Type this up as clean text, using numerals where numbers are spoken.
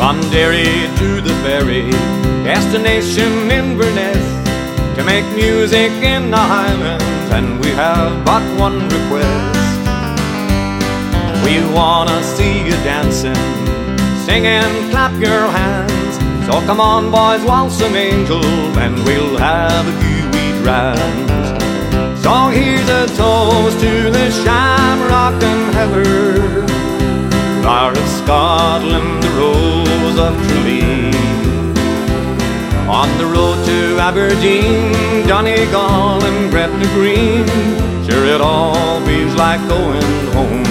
From Derry to the ferry, destination Inverness, to make music in the Highlands, and we have but one request. We wanna see you dancing, sing and clap your hands. So come on boys, waltz some angels, and we'll have a gooey dance. So here's a toast to the shamrock and heather, Flower of Scotland, the rose of Tralee. On the road to Aberdeen, Donegal and Gretna Green, sure it all feels like going home